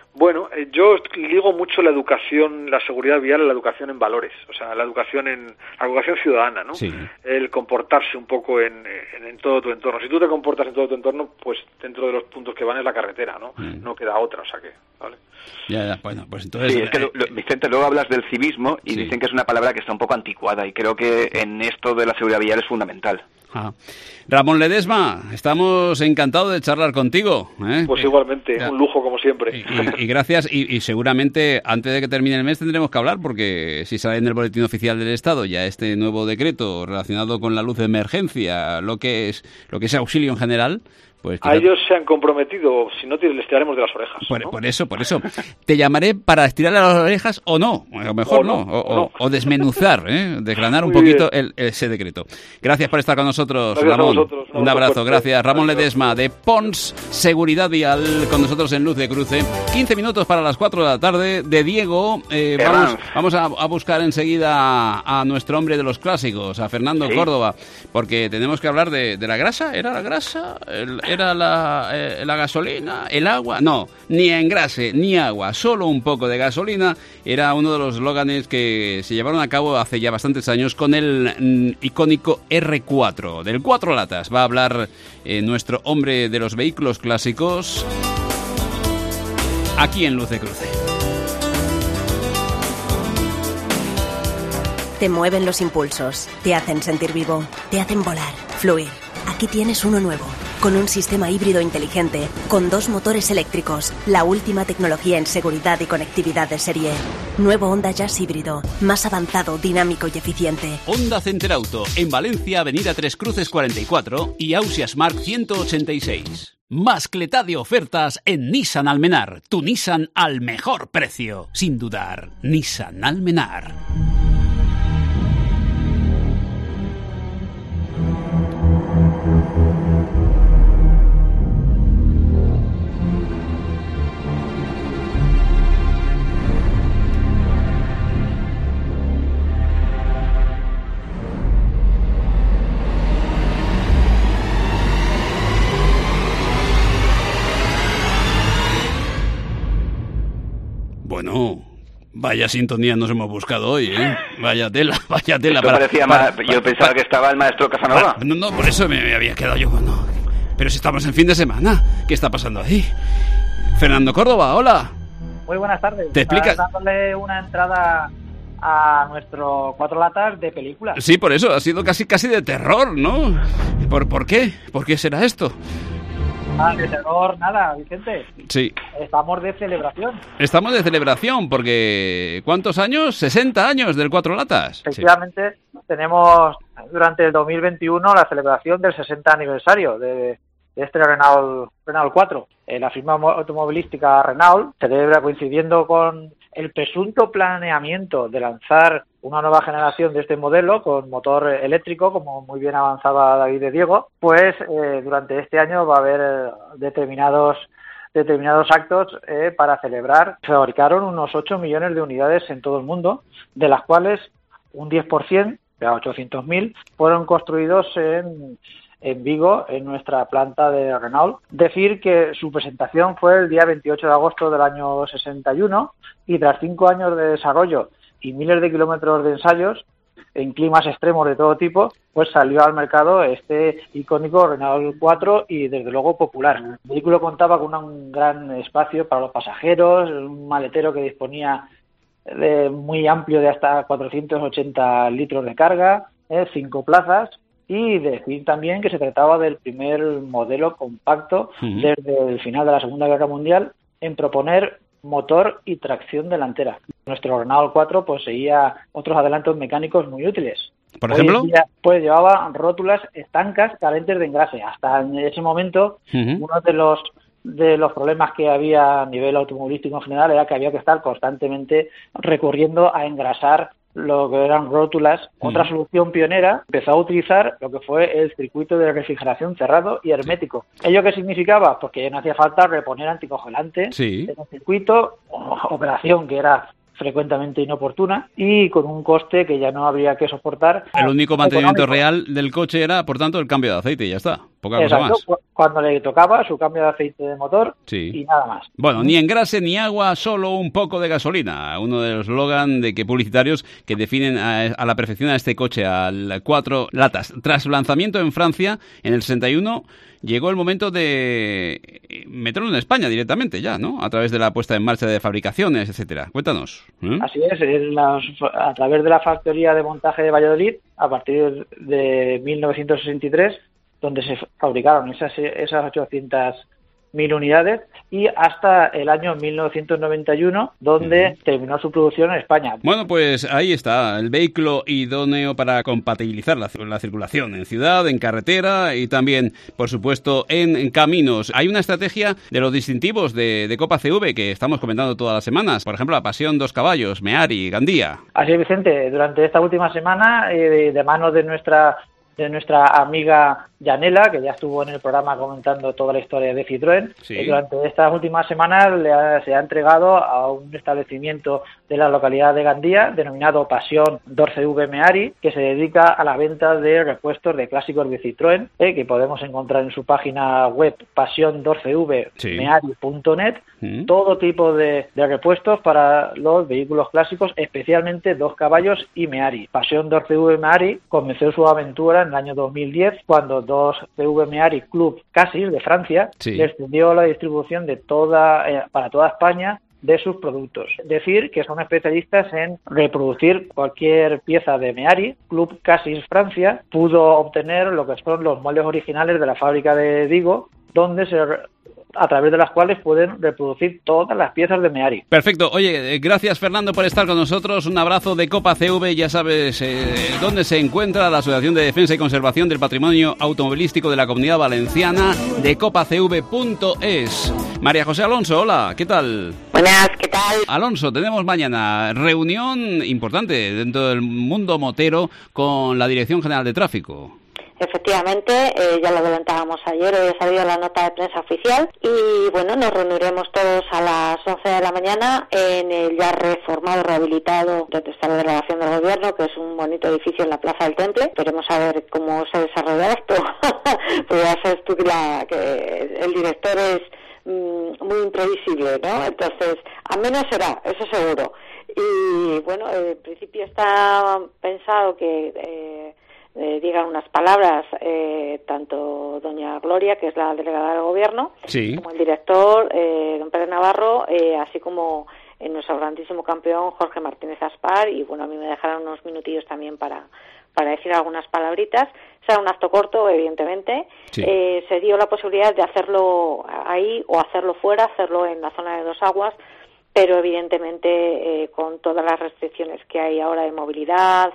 Bueno, yo ligo mucho la educación, la seguridad vial a la educación en valores, o sea, la educación ciudadana, ¿no? Sí. El comportarse un poco en todo tu entorno. Si tú te comportas en todo tu entorno, pues dentro de los puntos que van es la carretera, ¿no? No queda otra, o sea que, ¿vale? Ya, bueno, pues entonces... Sí, es que Vicente, luego hablas del civismo y dicen que es una palabra que está un poco anticuada y creo que en esto de la seguridad vial es fundamental. Ah. Ramón Ledesma, estamos encantados de charlar contigo, ¿eh? Pues igualmente, un lujo como siempre. Y gracias, y seguramente antes de que termine el mes tendremos que hablar, porque si sale en el Boletín Oficial del Estado ya este nuevo decreto relacionado con la luz de emergencia, lo que es auxilio en general... Pues a ellos se han comprometido, si no les tiraremos de las orejas. Por eso. Te llamaré para estirarle las orejas o no, a lo mejor o desmenuzar, desgranar un poquito ese decreto. Gracias por estar con nosotros, gracias Ramón. A vosotros, un abrazo, gracias. Ramón Ledesma, de Pons Seguridad Vial, con nosotros en Luz de Cruce. 15 minutos para las 4 de la tarde. De Diego, vamos a buscar enseguida a nuestro hombre de los clásicos, a Fernando Córdoba, porque tenemos que hablar de la grasa. ¿Era la grasa? ¿Era la gasolina? ¿El agua? No, ni engrase, ni agua, solo un poco de gasolina. Era uno de los eslóganes que se llevaron a cabo hace ya bastantes años con el icónico R4. Del 4 latas va a hablar nuestro hombre de los vehículos clásicos aquí en Luz de Cruce. Te mueven los impulsos, te hacen sentir vivo, te hacen volar, fluir. Aquí tienes uno nuevo, con un sistema híbrido inteligente, con 2 motores eléctricos, la última tecnología en seguridad y conectividad de serie. Nuevo Honda Jazz híbrido, más avanzado, dinámico y eficiente. Honda Center Auto, en Valencia, Avenida Tres Cruces 44 y Ausias Mark 186. Mascletá de ofertas en Nissan Almenar, tu Nissan al mejor precio. Sin dudar, Nissan Almenar. Bueno, vaya sintonía nos hemos buscado hoy, ¿eh? Vaya tela. Yo pensaba que estaba el maestro Casanova. No, por eso me había quedado yo. No. Pero si estamos en fin de semana, ¿qué está pasando ahí? Fernando Córdoba, hola. Muy buenas tardes. ¿Te explicas? Dándole una entrada a nuestro 4 latas de película. Sí, por eso, ha sido casi de terror, ¿no? ¿Por qué? ¿Por qué será esto? De terror, nada, Vicente. Sí. Estamos de celebración. Estamos de celebración, porque ¿cuántos años? 60 años del 4 latas. Efectivamente, tenemos durante el 2021 la celebración del 60 aniversario de este Renault 4. La firma automovilística Renault celebra coincidiendo con el presunto planeamiento de lanzar una nueva generación de este modelo con motor eléctrico, como muy bien avanzaba David de Diego, pues durante este año va a haber determinados actos para celebrar. Se fabricaron unos 8 millones de unidades en todo el mundo, de las cuales un 10%, de 800.000, fueron construidos en Vigo, en nuestra planta de Renault. Decir que su presentación fue el día 28 de agosto del año 61 y tras 5 años de desarrollo y miles de kilómetros de ensayos en climas extremos de todo tipo, pues salió al mercado este icónico Renault 4 y desde luego popular. El vehículo contaba con un gran espacio para los pasajeros, un maletero que disponía muy amplio de hasta 480 litros de carga, 5 plazas. Y decir también que se trataba del primer modelo compacto desde el final de la Segunda Guerra Mundial en proponer motor y tracción delantera. Nuestro Renault 4 poseía otros adelantos mecánicos muy útiles. ¿Por ejemplo? Pues llevaba rótulas estancas carentes de engrase. Hasta en ese momento, uno de los problemas que había a nivel automovilístico en general era que había que estar constantemente recurriendo a engrasar lo que eran rótulas. Otra solución pionera empezó a utilizar lo que fue el circuito de refrigeración cerrado y hermético. ¿Ello qué significaba? Porque ya no hacía falta reponer anticongelante en el circuito, operación que era frecuentemente inoportuna y con un coste que ya no habría que soportar. El único mantenimiento real del coche era, por tanto, el cambio de aceite y ya está, poca cosa más. cuando le tocaba, su cambio de aceite de motor y nada más. Bueno, ni engrase ni agua, solo un poco de gasolina. Uno de los eslogan publicitarios que definen a la perfección a este coche, al 4 latas. Tras su lanzamiento en Francia en el 61, llegó el momento de meterlo en España directamente ya, ¿no? A través de la puesta en marcha de fabricaciones, etcétera. Cuéntanos. Así es, a través de la factoría de montaje de Valladolid, a partir de 1963, donde se fabricaron esas 800.000 unidades, y hasta el año 1991, donde terminó su producción en España. Bueno, pues ahí está, el vehículo idóneo para compatibilizar la circulación en ciudad, en carretera y también, por supuesto, en caminos. Hay una estrategia de los distintivos de Copa CV que estamos comentando todas las semanas. Por ejemplo, la Pasión 2 caballos, Meari, Gandía. Así es, Vicente. Durante esta última semana, de manos de nuestra amiga Yanela, que ya estuvo en el programa comentando toda la historia de Citroën, durante estas últimas semanas se ha entregado a un establecimiento de la localidad de Gandía, denominado Pasión 2CV Meari, que se dedica a la venta de repuestos de clásicos de Citroën, que podemos encontrar en su página web pasión2cvmeari.net, todo tipo de repuestos para los vehículos clásicos, especialmente 2 caballos y Meari. Pasión 2CV Meari comenzó su aventura en el año 2010, cuando 2CV Meari Club Cassis de Francia les cedió la distribución de para toda España de sus productos. Decir que son especialistas en reproducir cualquier pieza de Meari. Club Cassis Francia pudo obtener lo que son los moldes originales de la fábrica de Vigo, donde a través de las cuales pueden reproducir todas las piezas de Meari. Perfecto. Oye, gracias Fernando por estar con nosotros. Un abrazo de Copa CV. Ya sabes dónde se encuentra la Asociación de Defensa y Conservación del Patrimonio Automovilístico de la Comunidad Valenciana, de copacv.es. María José Alonso, hola, ¿qué tal? Buenas, ¿qué tal? Alonso, tenemos mañana reunión importante dentro del mundo motero con la Dirección General de Tráfico. Efectivamente, ya lo adelantábamos ayer, hoy ha salido la nota de prensa oficial y bueno, nos reuniremos todos a las 11 de la mañana en el ya reformado, rehabilitado, donde está la delegación del gobierno, que es un bonito edificio en la Plaza del Temple. Veremos a ver cómo se desarrolla esto, pues ya sabes tú que el director es muy imprevisible, ¿no? Entonces, al menos será, eso seguro. Y bueno, en principio está pensado que digan unas palabras tanto doña Gloria, que es la delegada del gobierno, como el director, don Pérez Navarro, así como nuestro grandísimo campeón Jorge Martínez Aspar, y bueno, a mí me dejarán unos minutillos también para decir algunas palabritas. Será un acto corto, evidentemente. Se dio la posibilidad de hacerlo ahí o hacerlo fuera, hacerlo en la zona de Dos Aguas, pero evidentemente con todas las restricciones que hay ahora de movilidad,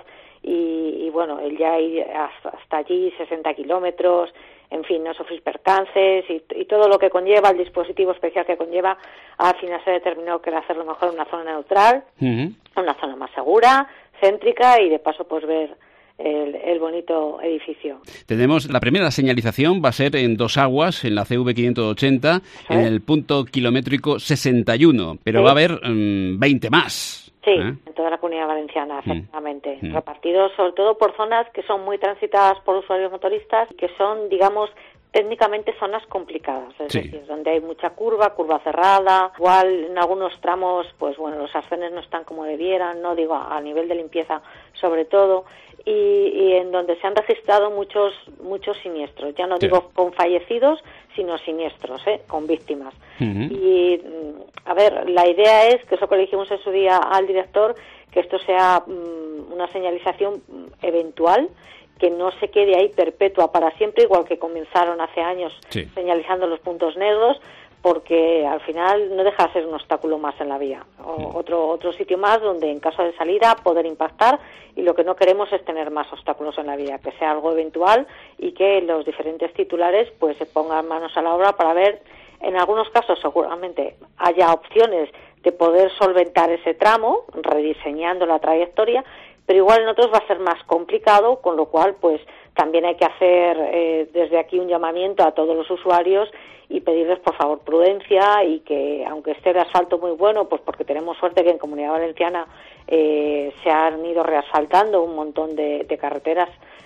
y bueno, el ya ir hasta allí 60 kilómetros, en fin, no sufrir percances y todo lo que conlleva, el dispositivo especial que conlleva, al final se determinó que era hacerlo mejor en una zona neutral, una zona más segura, céntrica, y de paso pues ver el bonito edificio. Tenemos la primera señalización, va a ser en Dos Aguas, en la CV 580, en el punto kilométrico 61, pero va a haber 20 más. Sí, en toda la Comunidad Valenciana, efectivamente, repartidos sobre todo por zonas que son muy transitadas por usuarios motoristas, que son, digamos, técnicamente zonas complicadas, es decir, donde hay mucha curva cerrada, igual en algunos tramos, pues bueno, los arcenes no están como debieran, no digo a nivel de limpieza sobre todo, y en donde se han registrado muchos siniestros, ya no digo con fallecidos, sino siniestros, con víctimas. Y, a ver, la idea es, que eso que le dijimos en su día al director, que esto sea una señalización eventual, que no se quede ahí perpetua para siempre, igual que comenzaron hace años señalizando los puntos negros, porque al final no deja de ser un obstáculo más en la vía, otro sitio más donde en caso de salida poder impactar, y lo que no queremos es tener más obstáculos en la vía, que sea algo eventual y que los diferentes titulares pues se pongan manos a la obra para ver, en algunos casos seguramente haya opciones de poder solventar ese tramo, rediseñando la trayectoria, pero igual en otros va a ser más complicado, con lo cual pues también hay que hacer desde aquí un llamamiento a todos los usuarios y pedirles por favor prudencia, y que aunque esté el asfalto muy bueno, pues porque tenemos suerte que en Comunidad Valenciana se han ido reasfaltando un montón de carreteras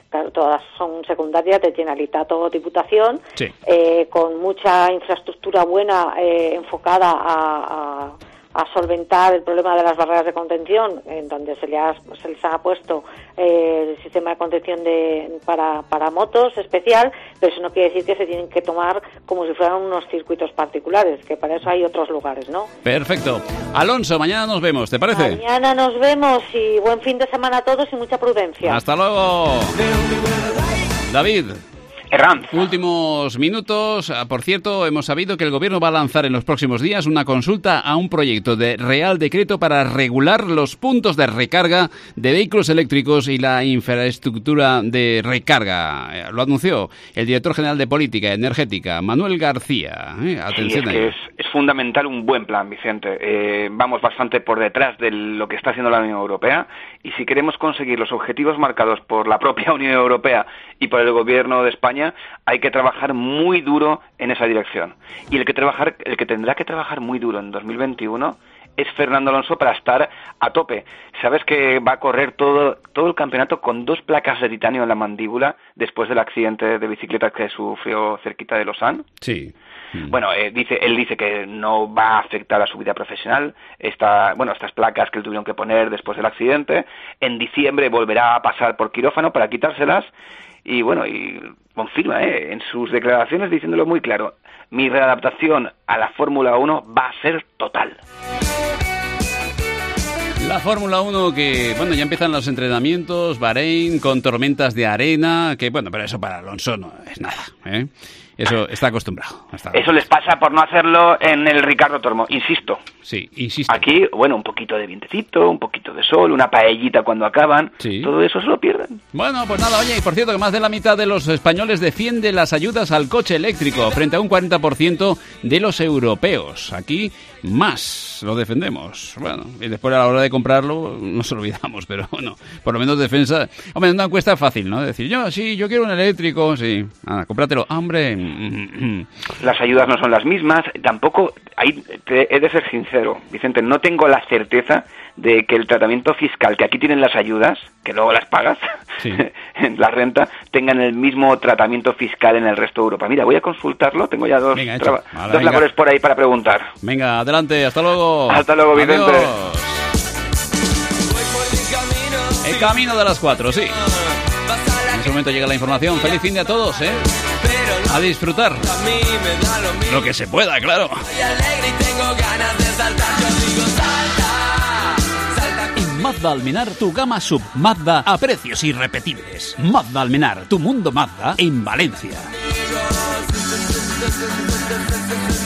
claro, todas son secundarias de Generalitat o Diputación, sí. Con mucha infraestructura buena enfocada a solventar el problema de las barreras de contención, en donde se les ha puesto el sistema de contención para motos especial, pero eso no quiere decir que se tienen que tomar como si fueran unos circuitos particulares, que para eso hay otros lugares, ¿no? Perfecto. Alonso, mañana nos vemos, ¿te parece? Mañana nos vemos y buen fin de semana a todos y mucha prudencia. ¡Hasta luego! David. Herranz. Últimos minutos. Por cierto, hemos sabido que el Gobierno va a lanzar en los próximos días una consulta a un proyecto de Real Decreto para regular los puntos de recarga de vehículos eléctricos y la infraestructura de recarga. Lo anunció el director general de Política Energética, Manuel García. Atención sí, es fundamental un buen plan, Vicente. Vamos bastante por detrás de lo que está haciendo la Unión Europea, y si queremos conseguir los objetivos marcados por la propia Unión Europea y por el Gobierno de España, hay que trabajar muy duro en esa dirección. Y el que tendrá que trabajar muy duro en 2021 es Fernando Alonso, para estar a tope. ¿Sabes que va a correr todo el campeonato con 2 placas de titanio en la mandíbula después del accidente de bicicleta que sufrió cerquita de Lausanne? Sí. Bueno, él dice que no va a afectar a su vida profesional estas placas que le tuvieron que poner después del accidente. En diciembre volverá a pasar por quirófano para quitárselas. Y bueno, y confirma en sus declaraciones, diciéndolo muy claro: mi readaptación a la Fórmula 1 va a ser total. La Fórmula 1 que, bueno, ya empiezan los entrenamientos, Bahrein, con tormentas de arena, que bueno, pero eso para Alonso no es nada, ¿eh? Eso está acostumbrado. Eso les pasa por no hacerlo en el Ricardo Tormo, insisto. Sí, insisto. Aquí, bueno, un poquito de vientecito, un poquito de sol, una paellita cuando acaban, sí. Todo eso se lo pierden. Bueno, pues nada, oye, y por cierto que más de la mitad de los españoles defiende las ayudas al coche eléctrico, frente a un 40% de los europeos. Aquí más lo defendemos. Bueno, y después a la hora de comprarlo nos olvidamos, pero bueno, por lo menos defensa. Hombre, una encuesta fácil, ¿no? Decir, yo quiero un eléctrico, sí. Cómpratelo. Hombre. Las ayudas no son las mismas, tampoco, he de ser sincero, Vicente, no tengo la certeza de que el tratamiento fiscal que aquí tienen las ayudas, que luego las pagas, sí. En la renta, tengan el mismo tratamiento fiscal en el resto de Europa. Mira, voy a consultarlo, tengo ya dos labores por ahí para preguntar. Venga, adelante, hasta luego. Hasta luego, Vicente. Adiós. El camino de las 4, sí. En ese momento llega la información. Feliz fin de a todos, ¿eh? A disfrutar. Lo que se pueda, claro. En Mazda Almenar, tu gama sub Mazda a precios irrepetibles. Mazda Almenar, tu mundo Mazda en Valencia.